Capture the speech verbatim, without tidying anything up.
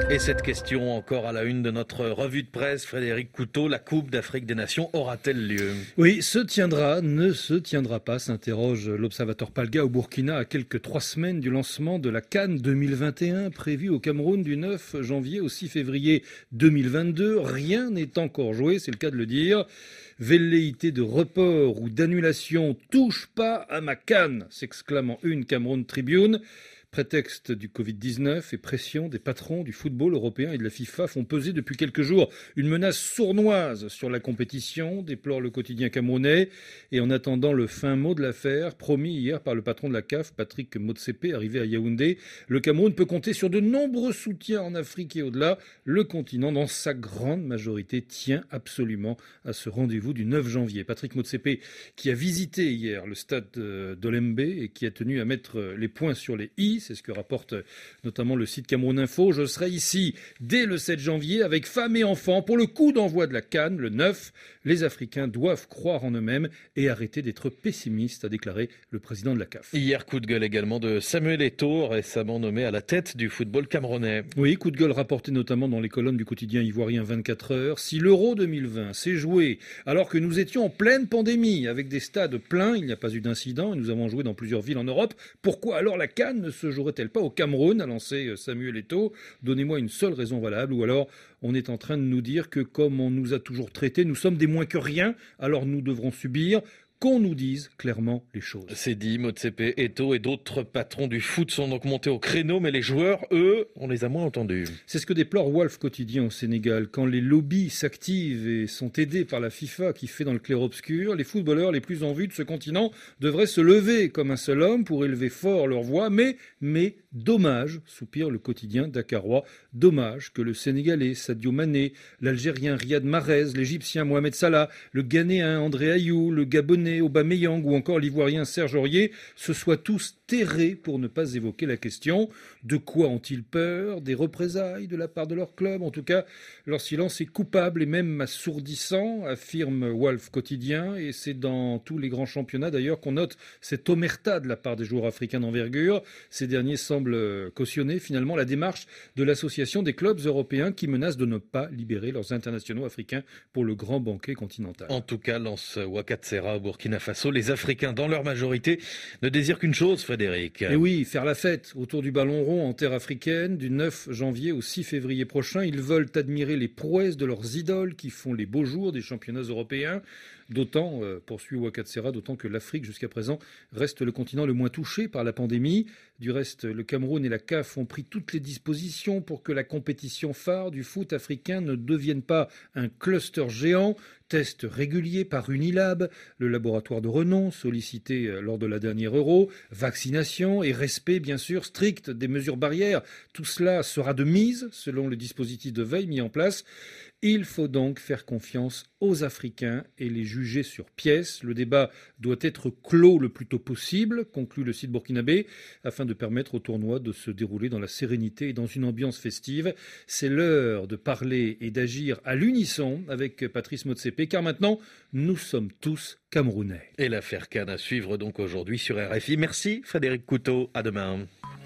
Et cette question encore à la une de notre revue de presse, Frédéric Couteau, la Coupe d'Afrique des Nations aura-t-elle lieu ? Oui, se tiendra, ne se tiendra pas, s'interroge l'Observateur Palga au Burkina à quelques trois semaines du lancement de la CAN deux mille vingt et un prévue au Cameroun du neuf janvier au six février deux mille vingt-deux. Rien n'est encore joué, c'est le cas de le dire. Velléité de report ou d'annulation, touche pas à ma CAN, s'exclame en une Cameroun Tribune. Prétexte du covid dix-neuf et pression des patrons du football européen et de la FIFA font peser depuis quelques jours une menace sournoise sur la compétition, déplore le quotidien camerounais. Et en attendant le fin mot de l'affaire, promis hier par le patron de la C A F, Patrick Motsepe, arrivé à Yaoundé, le Cameroun peut compter sur de nombreux soutiens en Afrique et au-delà. Le continent, dans sa grande majorité, tient absolument à ce rendez-vous du neuf janvier. Patrick Motsepe, qui a visité hier le stade d'Olembe et qui a tenu à mettre les points sur les i, c'est ce que rapporte notamment le site Cameroun Info. Je serai ici dès le sept janvier avec femmes et enfants pour le coup d'envoi de la CAN, le neuf. Les Africains doivent croire en eux-mêmes et arrêter d'être pessimistes, a déclaré le président de la C A F. Hier, coup de gueule également de Samuel Eto'o, récemment nommé à la tête du football camerounais. Oui, coup de gueule rapporté notamment dans les colonnes du quotidien ivoirien vingt-quatre heures. Si l'Euro deux mille vingt s'est joué alors que nous étions en pleine pandémie, avec des stades pleins, il n'y a pas eu d'incident et nous avons joué dans plusieurs villes en Europe, pourquoi alors la CAN ne se jouerait-elle pas au Cameroun, a lancé Samuel Eto'o. Donnez-moi une seule raison valable, ou alors on est en train de nous dire que comme on nous a toujours traités, nous sommes des moins que rien, alors nous devrons subir. Qu'on nous dise clairement les choses. C'est dit, Motsepe, Eto'o et d'autres patrons du foot sont donc montés au créneau, mais les joueurs, eux, on les a moins entendus. C'est ce que déplore Wolf Quotidien au Sénégal. Quand les lobbies s'activent et sont aidés par la FIFA qui fait dans le clair-obscur, les footballeurs les plus en vue de ce continent devraient se lever comme un seul homme pour élever fort leur voix. Mais, mais, dommage, soupire le quotidien dakarois, dommage que le Sénégalais Sadio Mané, l'Algérien Riyad Mahrez, l'Égyptien Mohamed Salah, le Ghanéen André Ayew, le Gabonais Aubameyang ou encore l'ivoirien Serge Aurier se soient tous terrés pour ne pas évoquer la question. De quoi ont-ils peur ? Des représailles de la part de leur club ? En tout cas, leur silence est coupable et même assourdissant, affirme Wolf Quotidien, et c'est dans tous les grands championnats d'ailleurs qu'on note cette omerta de la part des joueurs africains d'envergure. Ces derniers semblent cautionner finalement la démarche de l'association des clubs européens qui menace de ne pas libérer leurs internationaux africains pour le grand banquet continental. En tout cas, lance Wakatsera au Burkina Faso, les Africains dans leur majorité ne désirent qu'une chose, Frédéric. Et oui, faire la fête autour du ballon rond en terre africaine du neuf janvier au six février prochain. Ils veulent admirer les prouesses de leurs idoles qui font les beaux jours des championnats européens. D'autant, euh, poursuit Wakatsera, d'autant que l'Afrique jusqu'à présent reste le continent le moins touché par la pandémie. Du reste, le Cameroun et la C A F ont pris toutes les dispositions pour que la compétition phare du foot africain ne devienne pas un cluster géant. Tests réguliers par Unilab, le laboratoire de renom sollicité lors de la dernière Euro, vaccination et respect bien sûr strict des mesures barrières. Tout cela sera de mise selon le dispositif de veille mis en place. Il faut donc faire confiance aux Africains et les juger sur pièce. Le débat doit être clos le plus tôt possible, conclut le site burkinabé, afin de permettre au tournoi de se dérouler dans la sérénité et dans une ambiance festive. C'est l'heure de parler et d'agir à l'unisson avec Patrice Motsepe, car maintenant, nous sommes tous Camerounais. Et l'affaire CAN à suivre donc aujourd'hui sur R F I. Merci Frédéric Couteau, à demain.